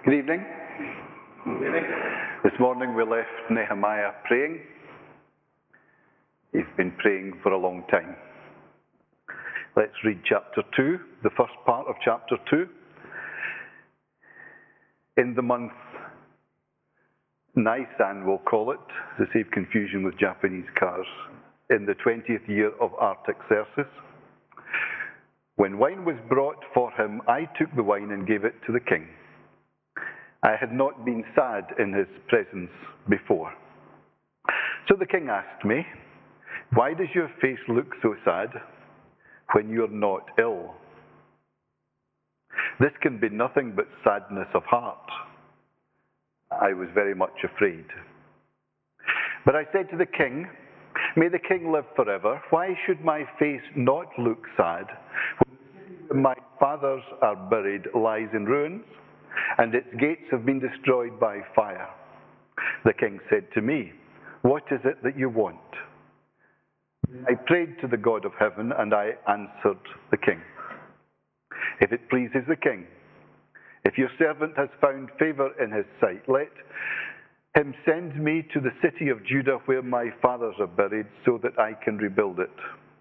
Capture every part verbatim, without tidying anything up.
Good evening. Good evening. This morning we left Nehemiah praying. He's been praying for a long time. Let's read chapter two, the first part of chapter two. In the month Nisan, we'll call it, to save confusion with Japanese cars, in the twentieth year of Artaxerxes, when wine was brought for him, I took the wine and gave it to the king. I had not been sad in his presence before. So the king asked me, "Why does your face look so sad when you're not ill?" This can be nothing but sadness of heart. I was very much afraid. But I said to the king, "May the king live forever. Why should my face not look sad when my fathers are buried lies in ruins, and its gates have been destroyed by fire?" The king said to me, "What is it that you want?" I prayed to the God of heaven, and I answered the king, "If it pleases the king, if your servant has found favor in his sight, let him send me to the city of Judah where my fathers are buried, so that I can rebuild it."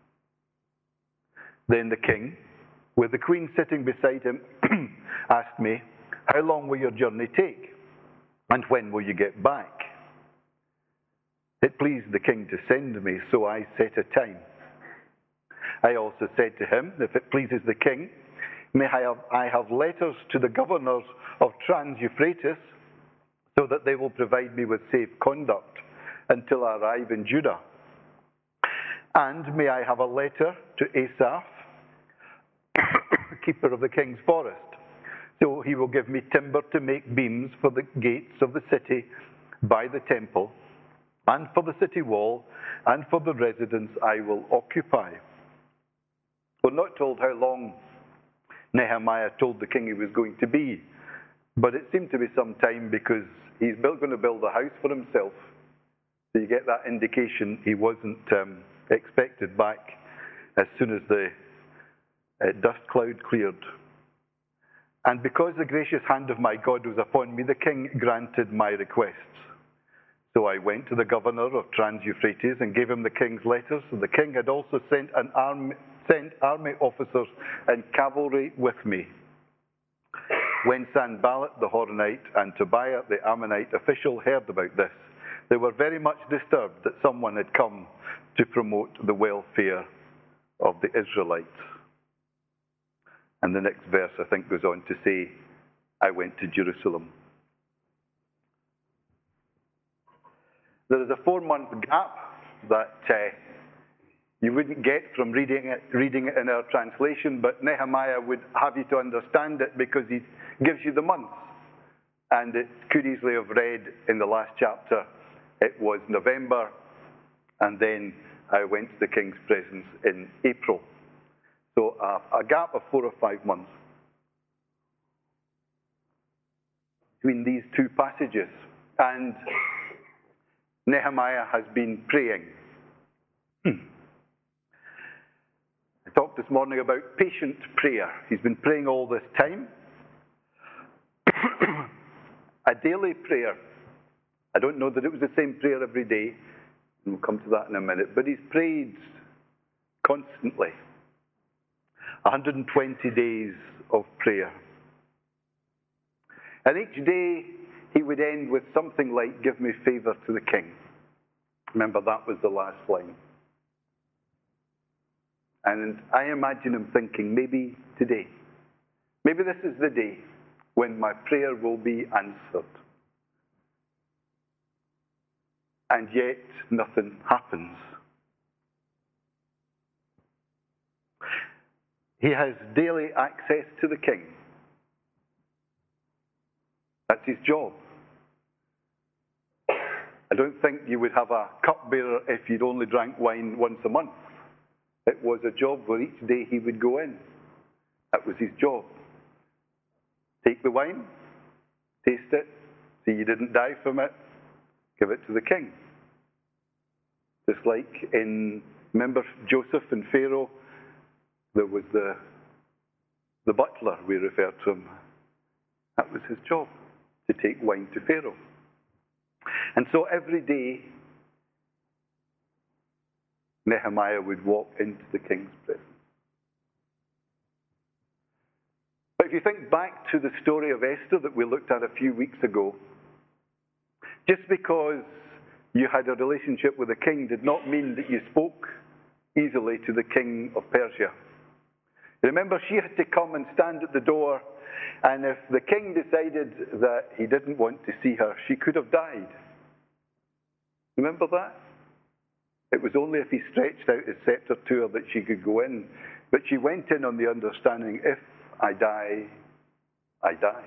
Then the king, with the queen sitting beside him, asked me, "How long will your journey take? And when will you get back?" It pleased the king to send me, so I set a time. I also said to him, "If it pleases the king, may I have, I have letters to the governors of Trans-Euphrates, so that they will provide me with safe conduct until I arrive in Judah. And may I have a letter to Asaph, keeper of the king's forest, so he will give me timber to make beams for the gates of the city by the temple, and for the city wall, and for the residence I will occupy." We're not told how long Nehemiah told the king he was going to be, but it seemed to be some time because he's built, going to build a house for himself. So you get that indication he wasn't um, expected back as soon as the uh, dust cloud cleared. And because the gracious hand of my God was upon me, the king granted my requests. So I went to the governor of Trans-Euphrates and gave him the king's letters. And the king had also sent an army, sent army officers and cavalry with me. When Sanballat the Horonite and Tobiah the Ammonite official heard about this, they were very much disturbed that someone had come to promote the welfare of the Israelites. And the next verse, I think, goes on to say, I went to Jerusalem. There is a four-month gap that uh, you wouldn't get from reading it, reading it in our translation, but Nehemiah would have you to understand it because he gives you the months. And it could easily have read in the last chapter, it was November, and then I went to the king's presence in April. So uh, a gap of four or five months between these two passages. And Nehemiah has been praying. Hmm. I talked this morning about patient prayer. He's been praying all this time. A daily prayer. I don't know that it was the same prayer every day, and we'll come to that in a minute, but he's prayed constantly. one hundred twenty days of prayer. And each day he would end with something like, "Give me favor to the king." Remember, that was the last line. And I imagine him thinking, maybe today, maybe this is the day when my prayer will be answered. And yet nothing happens. He has daily access to the king. That's his job. I don't think you would have a cupbearer if you'd only drank wine once a month. It was a job where each day he would go in. That was his job. Take the wine, taste it, see you didn't die from it, give it to the king. Just like in, remember Joseph and Pharaoh, there was the, the butler, we refer to him. That was his job. to take wine to Pharaoh. And so every day, Nehemiah would walk into the king's presence. But if you think back to the story of Esther that we looked at a few weeks ago, just because you had a relationship with the king did not mean that you spoke easily to the king of Persia. Remember, she had to come and stand at the door, and if the king decided that he didn't want to see her, she could have died. Remember that? It was only if he stretched out his scepter to her that she could go in. But she went in on the understanding, if I die, I die.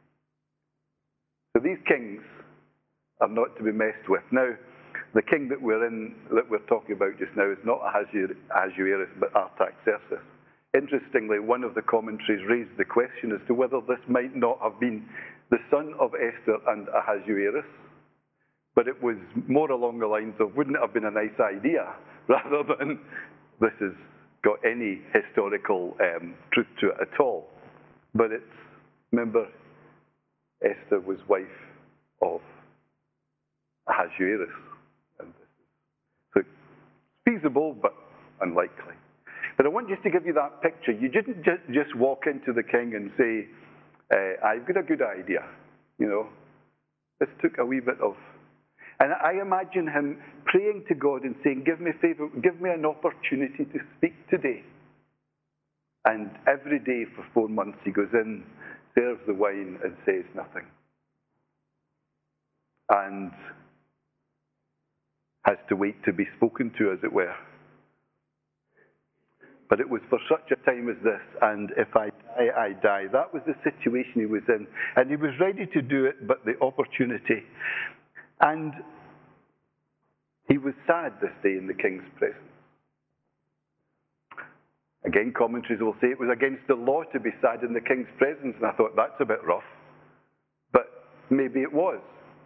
So these kings are not to be messed with. Now, the king that we're in, that we're talking about just now, is not Ahasuerus, but Artaxerxes. Interestingly, one of the commentaries raised the question as to whether this might not have been the son of Esther and Ahasuerus, but it was more along the lines of, wouldn't it have been a nice idea, rather than this has got any historical um, truth to it at all. But it's, remember, Esther was wife of Ahasuerus. And so it's feasible, but unlikely. But I want just to give you that picture. You didn't just, just walk into the king and say, uh, I've got a good idea. You know, this took a wee bit of... And I imagine him praying to God and saying, give me favor, give me an opportunity to speak today. And every day for four months he goes in, serves the wine and says nothing. And has to wait to be spoken to, as it were. But it was for such a time as this, and if I die, I die. That was the situation he was in. And he was ready to do it, but the opportunity. And he was sad this day in the king's presence. Again, commentaries will say it was against the law to be sad in the king's presence, and I thought, that's a bit rough. But maybe it was.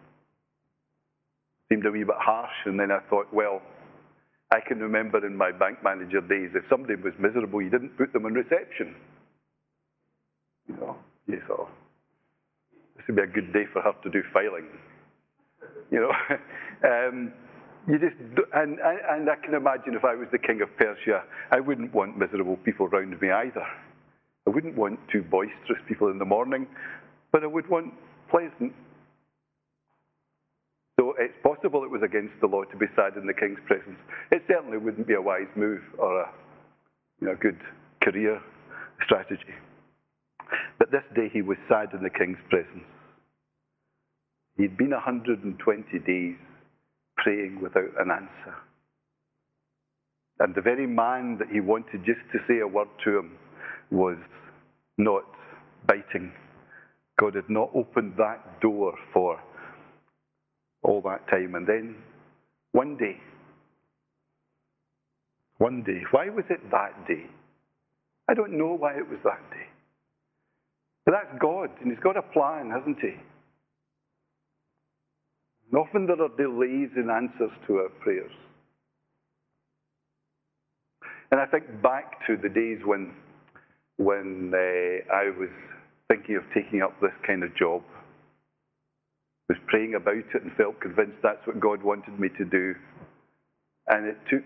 Seemed a wee bit harsh, and then I thought, well, I can remember in my bank manager days, if somebody was miserable, you didn't put them on reception. You know, you thought, this would be a good day for her to do filing. You know, um, you just, and, and I can imagine if I was the king of Persia, I wouldn't want miserable people around me either. I wouldn't want too boisterous people in the morning, but I would want pleasant. So it's possible it was against the law to be sad in the king's presence. It certainly wouldn't be a wise move or a you know, good career strategy. But this day he was sad in the king's presence. He'd been one hundred twenty days praying without an answer. And the very man that he wanted just to say a word to him was not biting. God had not opened that door for all that time. And then one day, one day, why was it that day? I don't know why it was that day. But that's God, and he's got a plan, hasn't he? And often there are delays in answers to our prayers. And I think back to the days when, when uh, I was thinking of taking up this kind of job. I was praying about it and felt convinced that's what God wanted me to do. And it took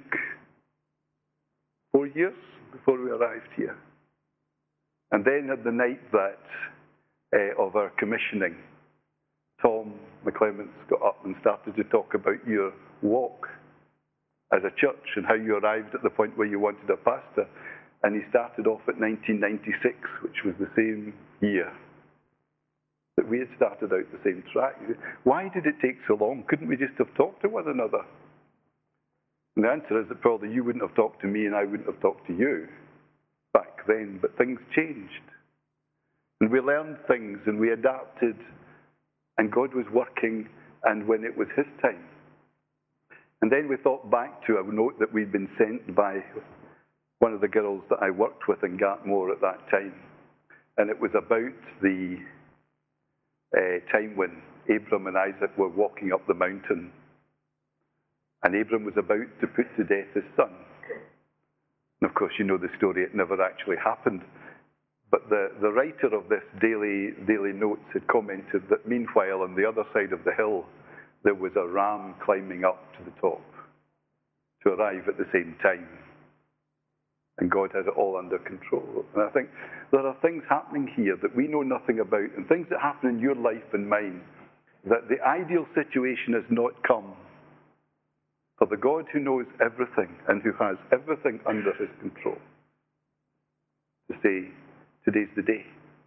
four years before we arrived here. And then at the night that uh, of our commissioning, Tom McClements got up and started to talk about your walk as a church and how you arrived at the point where you wanted a pastor. And he started off at nineteen ninety-six, which was the same year that we had started out the same track. Why did it take so long? Couldn't we just have talked to one another? And the answer is that probably you wouldn't have talked to me and I wouldn't have talked to you back then, but things changed. And we learned things and we adapted, and God was working, and when it was his time. And then we thought back to a note that we'd been sent by one of the girls that I worked with in Gartmore at that time. And it was about the uh, time when Abram and Isaac were walking up the mountain. And Abram was about to put to death his son. And of course, you know the story, it never actually happened. But the, the writer of this daily, daily notes had commented that meanwhile on the other side of the hill, there was a ram climbing up to the top to arrive at the same time. And God had it all under control. And I think there are things happening here that we know nothing about, and things that happen in your life and mine, that the ideal situation has not come. For the God who knows everything and who has everything under his control, to say, today's the day.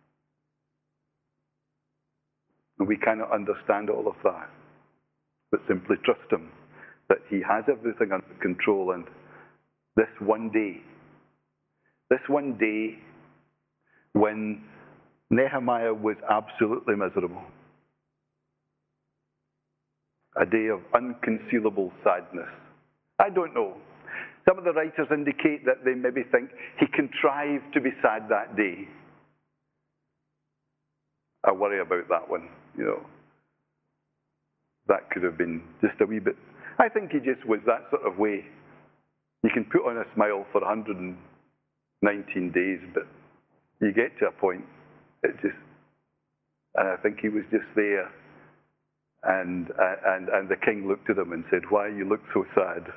And we cannot understand all of that, but simply trust him that he has everything under control. And this one day, this one day when Nehemiah was absolutely miserable, a day of unconcealable sadness. I don't know. Some of the writers indicate that they maybe think he contrived to be sad that day. I worry about that one, you know. That could have been just a wee bit. I think he just was that sort of way. You can put on a smile for one hundred nineteen days, but you get to a point, it just, and I think he was just there. And, and, and the king looked at him and said, why you look so sad?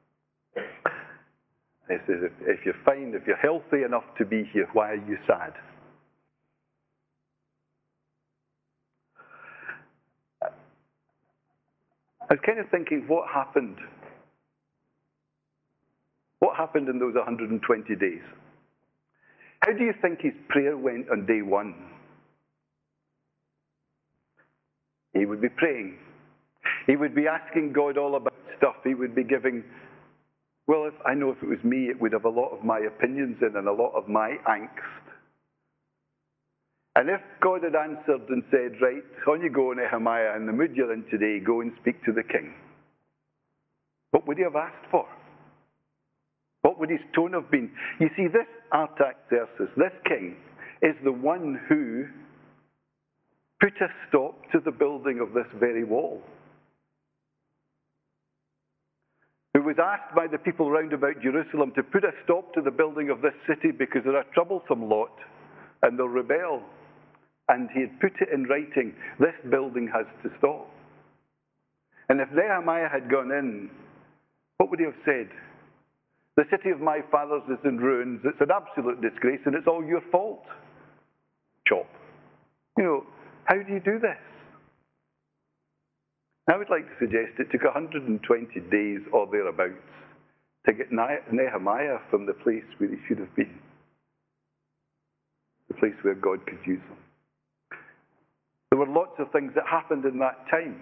He says, if, if you're fine, if you're healthy enough to be here, why are you sad? I was kind of thinking, what happened? What happened in those one hundred twenty days? How do you think his prayer went on day one? He would be praying. He would be asking God all about stuff. He would be giving, well, if I know if it was me, it would have a lot of my opinions in and a lot of my angst. And if God had answered and said, right, on you go, Nehemiah, in the mood you're in today, go and speak to the king, what would he have asked for? What would his tone have been? You see, this Artaxerxes, this king, is the one who put a stop to the building of this very wall. Who was asked by the people round about Jerusalem to put a stop to the building of this city because they're a troublesome lot and they'll rebel. And he had put it in writing, this building has to stop. And if Nehemiah had gone in, what would he have said? The city of my fathers is in ruins, it's an absolute disgrace, and it's all your fault. Chop. You know, how do you do this? I would like to suggest it took one hundred twenty days or thereabouts to get Nehemiah from the place where he should have been, the place where God could use him. There were lots of things that happened in that time.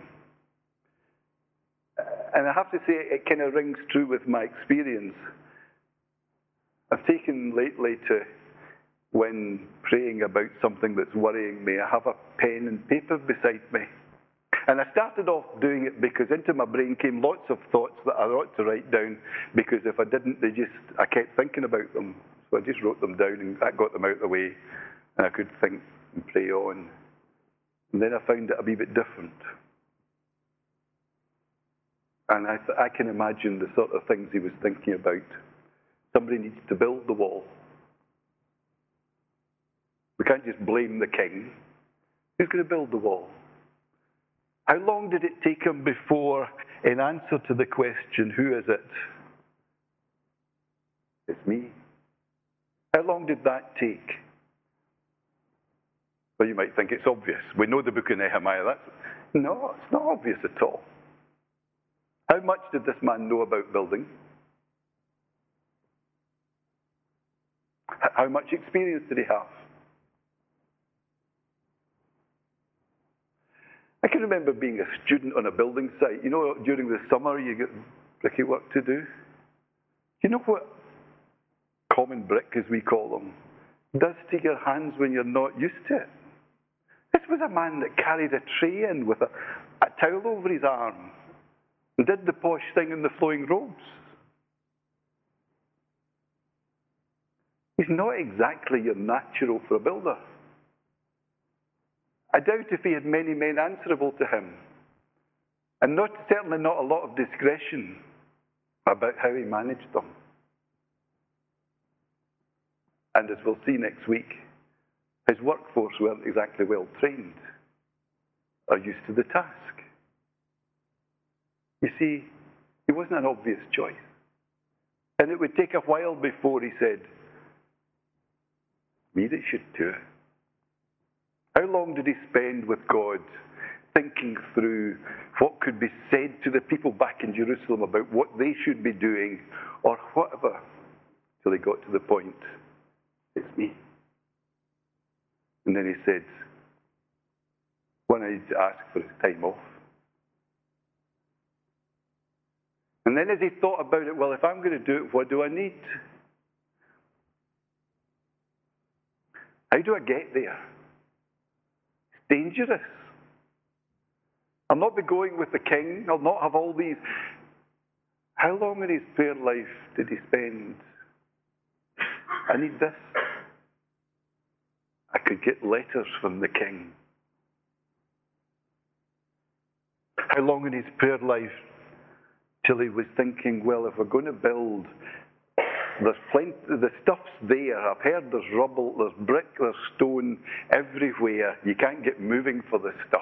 And I have to say, it kind of rings true with my experience. I've taken lately to, when praying about something that's worrying me, I have a pen and paper beside me. And I started off doing it because into my brain came lots of thoughts that I ought to write down, because if I didn't, they just, I kept thinking about them. So I just wrote them down and that got them out of the way, and I could think and pray on. And then I found it a wee bit different. And I, th- I can imagine the sort of things he was thinking about. Somebody needs to build the wall. We can't just blame the king. Who's going to build the wall? How long did it take him before, in answer to the question, who is it? It's me. How long did that take? Well, you might think it's obvious. We know the book of Nehemiah. That's... No, it's not obvious at all. How much did this man know about building? How much experience did he have? I can remember being a student on a building site. You know, during the summer you get bricky work to do. You know what common brick, as we call them, does to your hands when you're not used to it? This was a man that carried a tray in with a, a towel over his arm and did the posh thing in the flowing robes. He's not exactly your natural for a builder. I doubt if he had many men answerable to him, and not, certainly not a lot of discretion about how he managed them. And as we'll see next week, His workforce weren't exactly well trained or used to the task. You see, he wasn't an obvious choice. And it would take a while before he said, me that should do it. How long did he spend with God thinking through what could be said to the people back in Jerusalem about what they should be doing or whatever, till he got to the point, it's me. And then he said, when I need to ask for his time off. And then as he thought about it, well, if I'm going to do it, what do I need? How do I get there? It's dangerous. I'll not be going with the king. I'll not have all these. How long in his prayer life did he spend? I need this. I could get letters from the king. How long in his prayer life till he was thinking, well, if we're going to build, there's plenty, the stuff's there. I've heard there's rubble, there's brick, there's stone everywhere. You can't get moving for the stuff.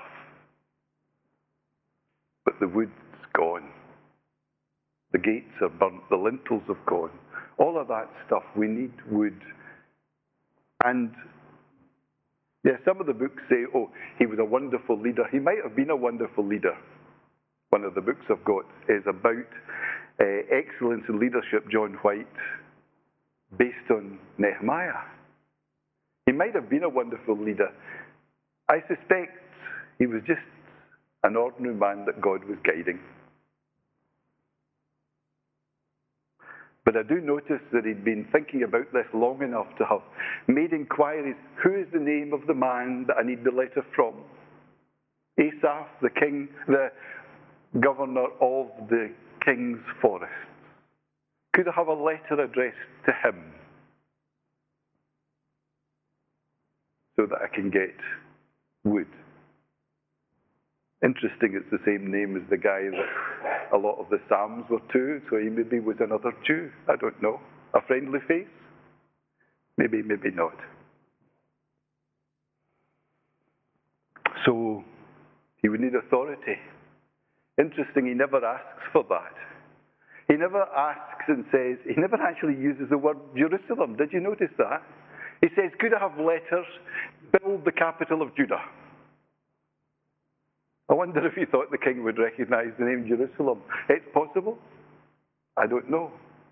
But the wood's gone. The gates are burnt, the lintels have gone. All of that stuff, we need wood. And yeah, some of the books say, oh, he was a wonderful leader. He might have been a wonderful leader. One of the books I've got is about uh, excellence in leadership, John White, based on Nehemiah. He might have been a wonderful leader. I suspect he was just an ordinary man that God was guiding. But I do notice that he'd been thinking about this long enough to have made inquiries. Who is the name of the man that I need the letter from? Asaph, the king, the governor of the king's forests. Could I have a letter addressed to him so that I can get wood? Interesting, it's the same name as the guy that a lot of the Psalms were to, so he maybe was another Jew. I don't know. A friendly face? Maybe, maybe not. So, he would need authority. Interesting, he never asks for that. He never asks and says, he never actually uses the word Jerusalem. Did you notice that? He says, could I have letters, build the capital of Judah? I wonder if he thought the king would recognize the name Jerusalem. It's possible. I don't know.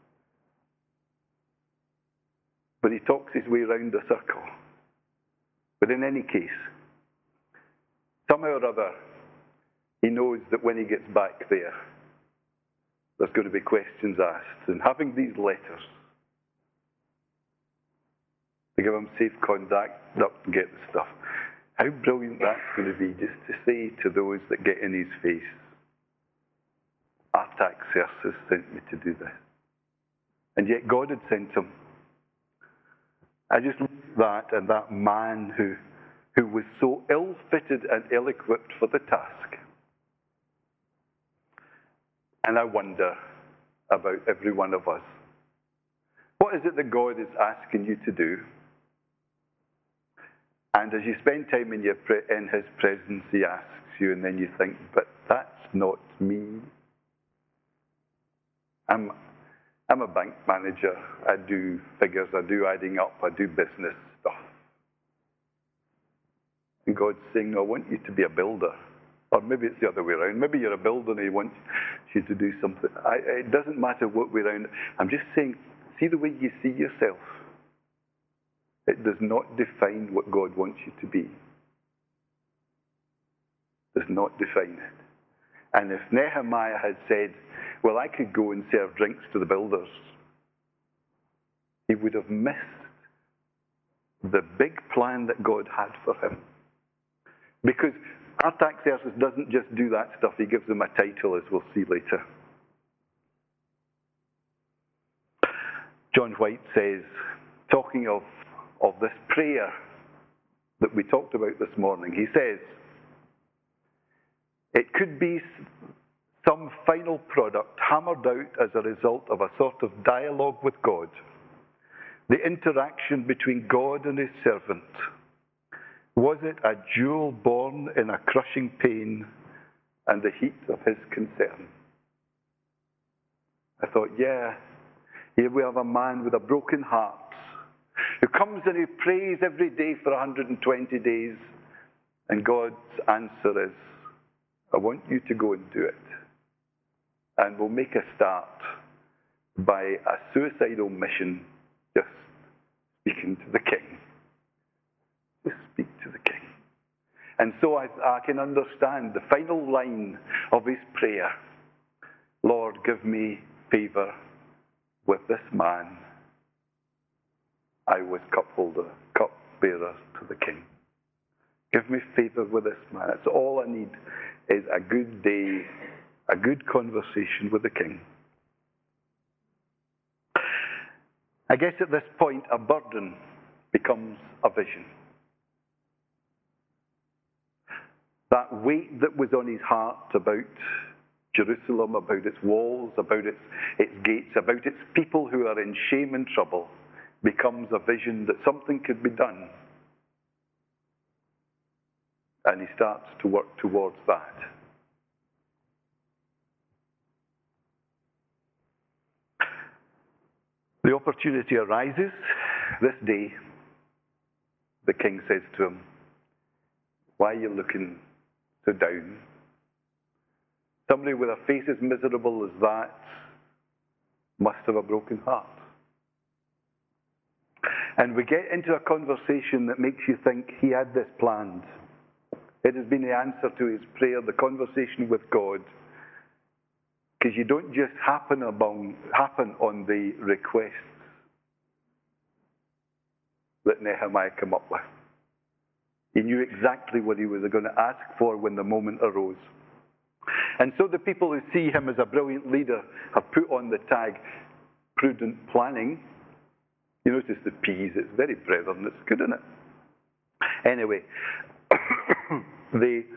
But he talks his way around the circle. But in any case, somehow or other, he knows that when he gets back there, there's going to be questions asked. And having these letters to give him safe contact up and get the stuff, how brilliant that's going to be, just to say to those that get in his face, Artaxerxes sent me to do this. And yet God had sent him. I just look at that and that man who, who was so ill-fitted and ill-equipped for the task. And I wonder about every one of us. What is it that God is asking you to do? And as you spend time in, your pre- in his presence, he asks you, and then you think, but that's not me. I'm, I'm a bank manager. I do figures. I do adding up. I do business stuff. And God's saying, no, I want you to be a builder. Or maybe it's the other way around. Maybe you're a builder and he wants you to do something. I, it doesn't matter what way around. I'm just saying, see the way you see yourself. It does not define what God wants you to be. It does not define it. And if Nehemiah had said, well, I could go and serve drinks to the builders, he would have missed the big plan that God had for him. Because Artaxerxes doesn't just do that stuff, he gives them a title, as we'll see later. John White says, talking of, of this prayer that we talked about this morning, he says, it could be some final product hammered out as a result of a sort of dialogue with God, the interaction between God and his servant, Was it a jewel born in a crushing pain and the heat of his concern? I thought, yeah, here we have a man with a broken heart who comes and he prays every day for one hundred twenty days, and God's answer is, I want you to go and do it. And we'll make a start by a suicidal mission, just speaking to the king. Just speak to the king. And so I, I can understand the final line of his prayer. Lord, give me favor with this man. I was cupholder, cupbearer to the king. Give me favor with this man. That's all I need, is a good day, a good conversation with the king. I guess at this point, a burden becomes a vision. That weight that was on his heart about Jerusalem, about its walls, about its, its gates, about its people who are in shame and trouble, becomes a vision that something could be done. And he starts to work towards that. The opportunity arises this day. The king says to him, why are you looking so down? Somebody with a face as miserable as that must have a broken heart. And we get into a conversation that makes you think he had this planned. It has been the answer to his prayer, the conversation with God. Because you don't just happen, among, happen on the requests that Nehemiah came up with. He knew exactly what he was going to ask for when the moment arose. And so the people who see him as a brilliant leader have put on the tag, prudent planning. You notice the P's, it's very brethren, it's good, isn't it? Anyway, the,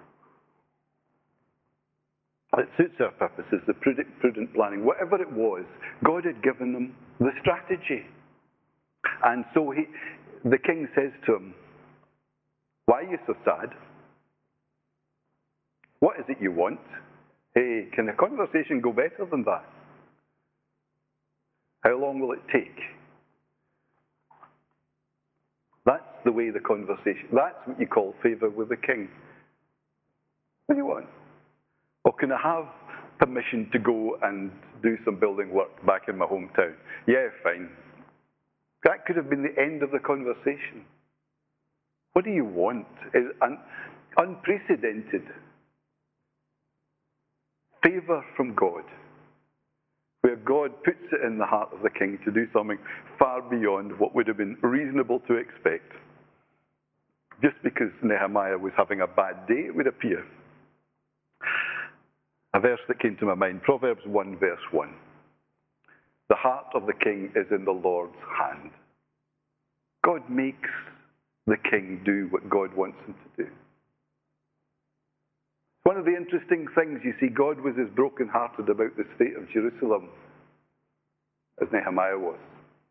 it suits our purposes, the prudent, prudent planning. Whatever it was, God had given them the strategy. And so he, the king says to him, why are you so sad? What is it you want? Hey, can the conversation go better than that? How long will it take? That's the way the conversation, that's what you call favour with the king. What do you want? Or can I have permission to go and do some building work back in my hometown? Yeah, fine. That could have been the end of the conversation. What do you want? Is un- unprecedented. Favour from God, where God puts it in the heart of the king to do something far beyond what would have been reasonable to expect. Just because Nehemiah was having a bad day, it would appear. A verse that came to my mind, Proverbs one, verse one. The heart of the king is in the Lord's hand. God makes the king do what God wants him to do. One of the interesting things, you see, God was as broken-hearted about the state of Jerusalem as Nehemiah was.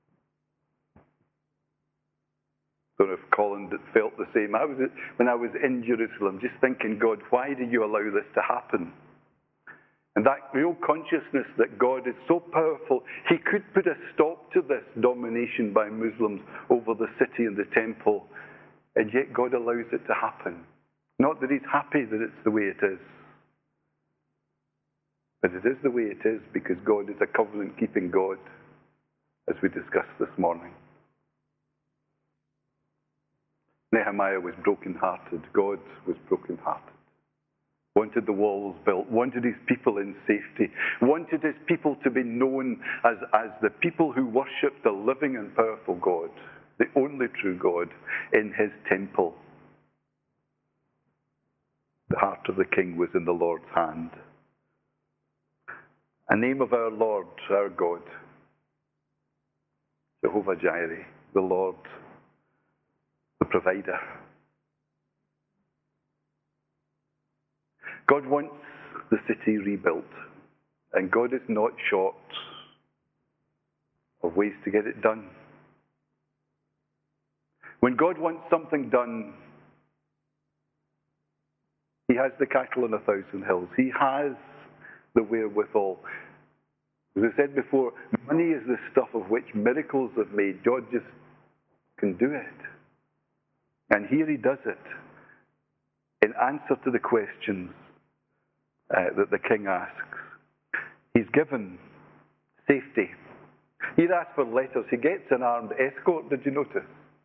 I don't know if Colin felt the same. I was, when I was in Jerusalem, just thinking, God, why did you allow this to happen? And that real consciousness that God is so powerful, he could put a stop to this domination by Muslims over the city and the temple, and yet God allows it to happen. Not that he's happy that it's the way it is, but it is the way it is because God is a covenant-keeping God, as we discussed this morning. Nehemiah was broken-hearted. God was broken-hearted. Wanted the walls built, wanted his people in safety, wanted his people to be known as, as the people who worship the living and powerful God, the only true God, in his temple. The heart of the king was in the Lord's hand. A name of our Lord, our God, Jehovah Jireh, the Lord, the provider. God wants the city rebuilt, and God is not short of ways to get it done. When God wants something done, has the cattle on a thousand hills. He has the wherewithal. As I said before, money is the stuff of which miracles have made. God just can do it. And here he does it in answer to the questions uh, that the king asks. He's given safety. He'd asked for letters. He gets an armed escort, did you notice?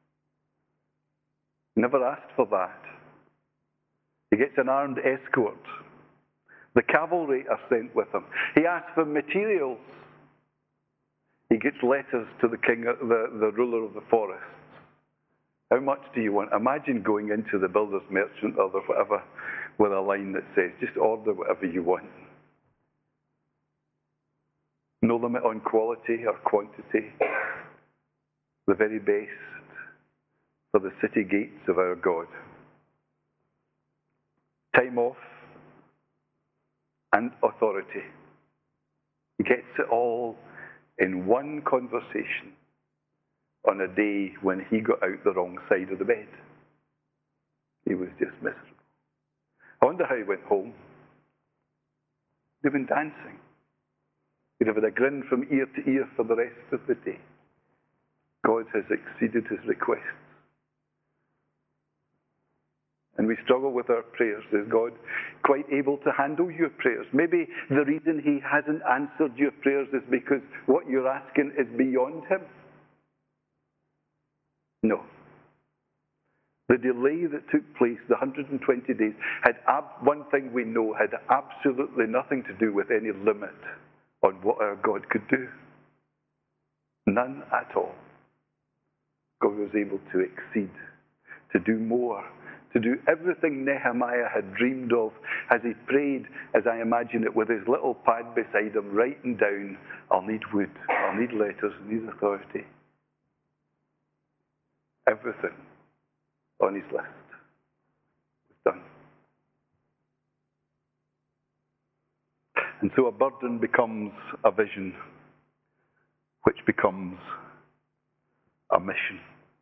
Never asked for that. He gets an armed escort. The cavalry are sent with him. He asks for materials. He gets letters to the king, the, the ruler of the forests. How much do you want? Imagine going into the builder's merchant or the whatever with a line that says, just order whatever you want. No limit on quality or quantity. The very best for the city gates of our God. Time off and authority. He gets it all in one conversation on a day when he got out the wrong side of the bed. He was just miserable. I wonder how he went home. They've been dancing. He'd have had a grin from ear to ear for the rest of the day. God has exceeded his requests. And we struggle with our prayers. Is God quite able to handle your prayers? Maybe the reason he hasn't answered your prayers is because what you're asking is beyond him. No. The delay that took place, the one hundred twenty days, had ab- one thing we know, had absolutely nothing to do with any limit on what our God could do. None at all. God was able to exceed, to do more, to do everything Nehemiah had dreamed of as he prayed, as I imagine it, with his little pad beside him, writing down, I'll need wood, I'll need letters, I need authority. Everything on his list was done. And so a burden becomes a vision, which becomes a mission.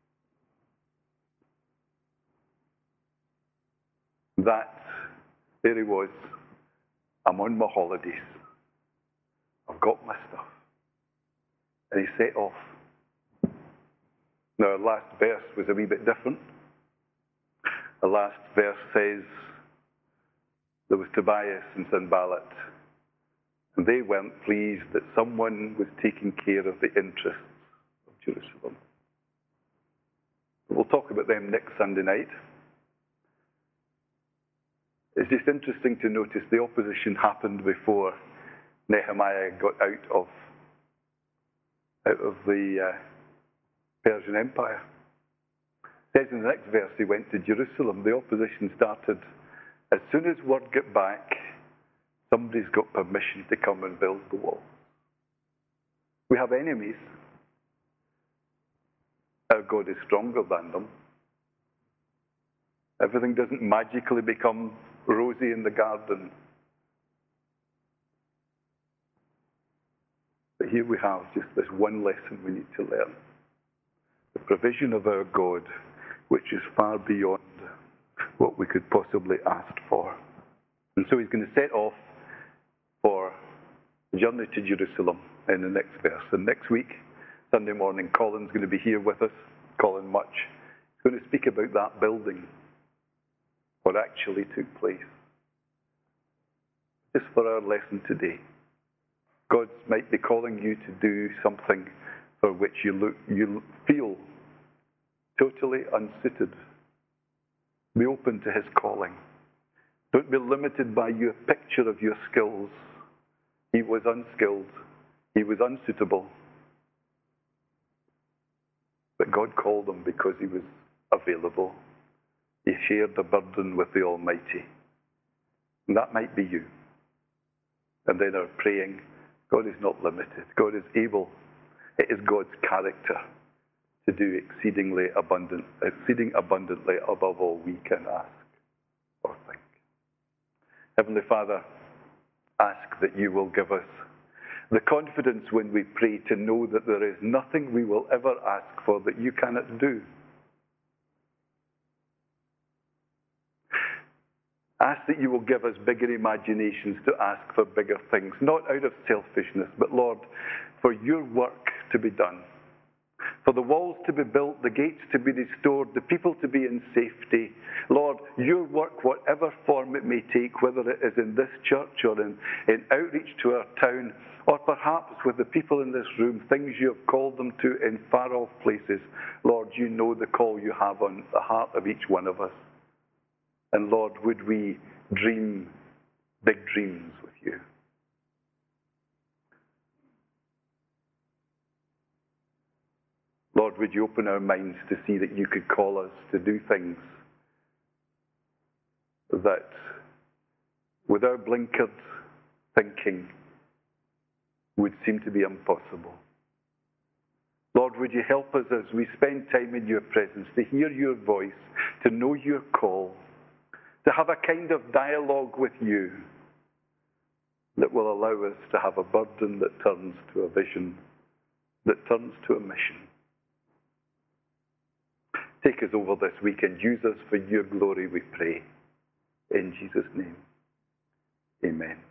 That, there he was. I'm on my holidays. I've got my stuff. And he set off. Now, our last verse was a wee bit different. The last verse says there was Tobias and Sanballat, and they weren't pleased that someone was taking care of the interests of Jerusalem. We'll talk about them next Sunday night. It's just interesting to notice the opposition happened before Nehemiah got out of out of the uh, Persian Empire. It says in the next verse he went to Jerusalem. The opposition started as soon as word got back, somebody's got permission to come and build the wall. We have enemies. Our God is stronger than them. Everything doesn't magically become rosy in the garden. But here we have just this one lesson we need to learn. The provision of our God, which is far beyond what we could possibly ask for. And so he's going to set off for a journey to Jerusalem in the next verse. And next week, Sunday morning, Colin's going to be here with us, Colin Much. He's going to speak about that building, what actually took place. Just for our lesson today, God might be calling you to do something for which you look, you feel totally unsuited. Be open to his calling. Don't be limited by your picture of your skills. He was unskilled. He was unsuitable. But God called him because he was available. He shared the burden with the Almighty. And that might be you. And then our praying, God is not limited. God is able. It is God's character to do exceedingly abundant, exceeding abundantly above all we can ask or think. Heavenly Father, ask that you will give us the confidence when we pray to know that there is nothing we will ever ask for that you cannot do. Ask that you will give us bigger imaginations to ask for bigger things, not out of selfishness, but Lord, for your work to be done, for the walls to be built, the gates to be restored, the people to be in safety. Lord, your work, whatever form it may take, whether it is in this church or in, in outreach to our town, or perhaps with the people in this room, things you have called them to in far-off places. Lord, you know the call you have on the heart of each one of us. And Lord, would we dream big dreams with you? Lord, would you open our minds to see that you could call us to do things that, with our blinkered thinking, would seem to be impossible. Lord, would you help us as we spend time in your presence to hear your voice, to know your call, to have a kind of dialogue with you that will allow us to have a burden that turns to a vision, that turns to a mission. Take us over this week and use us for your glory, we pray. In Jesus' name, amen.